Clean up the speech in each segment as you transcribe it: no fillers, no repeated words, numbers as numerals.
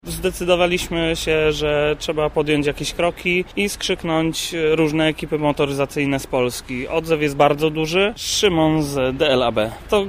Zdecydowaliśmy się, że trzeba podjąć jakieś kroki i skrzyknąć różne ekipy motoryzacyjne z Polski. Odzew jest bardzo duży. Szymon z DLAB. To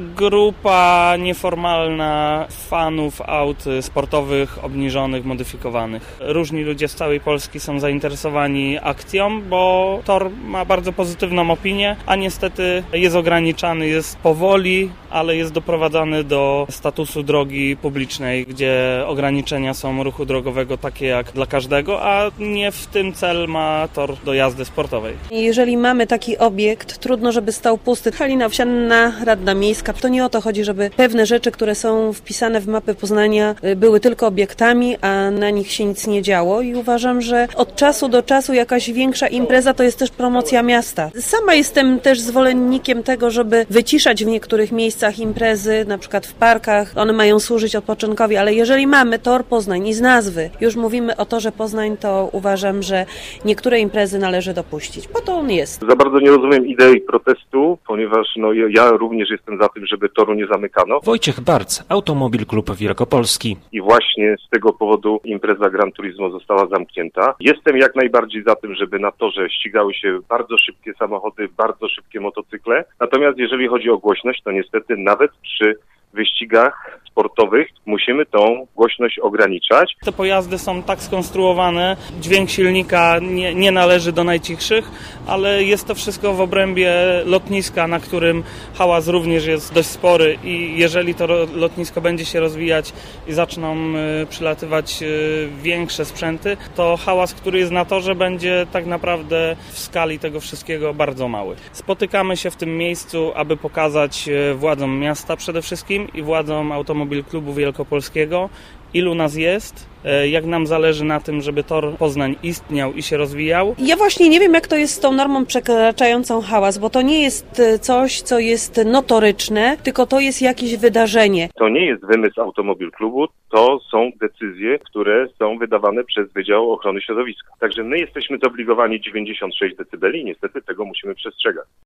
grupa nieformalna fanów aut sportowych, obniżonych, modyfikowanych. Różni ludzie z całej Polski są zainteresowani akcją, bo tor ma bardzo pozytywną opinię, a niestety jest ograniczany, jest powoli, ale jest doprowadzany do statusu drogi publicznej, gdzie ograniczenia są ruchu drogowego takie jak dla każdego, a nie w tym cel ma tor do jazdy sportowej. Jeżeli mamy taki obiekt, trudno, żeby stał pusty. Halina Owsianna, Radna Miejska, to nie o to chodzi, żeby pewne rzeczy, które są wpisane w mapę Poznania, były tylko obiektami, a na nich się nic nie działo i uważam, że od czasu do czasu jakaś większa impreza to jest też promocja miasta. Sama jestem też zwolennikiem tego, żeby wyciszać w niektórych miejscach imprezy, na przykład w parkach. One mają służyć odpoczynkowi, ale jeżeli mamy tor Poznań i z nazwy już mówimy o torze Poznań, to uważam, że niektóre imprezy należy dopuścić, bo to on jest. Za bardzo nie rozumiem idei protestu, ponieważ ja również jestem za tym, żeby toru nie zamykano. Wojciech Barc, Automobil Klub Wielkopolski. I właśnie z tego powodu impreza Gran Turismo została zamknięta. Jestem jak najbardziej za tym, żeby na torze ścigały się bardzo szybkie samochody, bardzo szybkie motocykle. Natomiast jeżeli chodzi o głośność, to niestety nawet przy wyścigach sportowych musimy tą głośność ograniczać. Te pojazdy są tak skonstruowane, dźwięk silnika nie należy do najcichszych, ale jest to wszystko w obrębie lotniska, na którym hałas również jest dość spory i jeżeli to lotnisko będzie się rozwijać i zaczną przylatywać większe sprzęty, to hałas, który jest na torze, będzie tak naprawdę w skali tego wszystkiego bardzo mały. Spotykamy się w tym miejscu, aby pokazać władzom miasta przede wszystkim i władzom Automobil Klubu Wielkopolskiego, ilu nas jest, jak nam zależy na tym, żeby tor Poznań istniał i się rozwijał. Ja właśnie nie wiem, jak to jest z tą normą przekraczającą hałas, bo to nie jest coś, co jest notoryczne, tylko to jest jakieś wydarzenie. To nie jest wymysł Automobil Klubu, to są decyzje, które są wydawane przez Wydział Ochrony Środowiska. Także my jesteśmy zobligowani 96 dB i niestety tego musimy przestrzegać.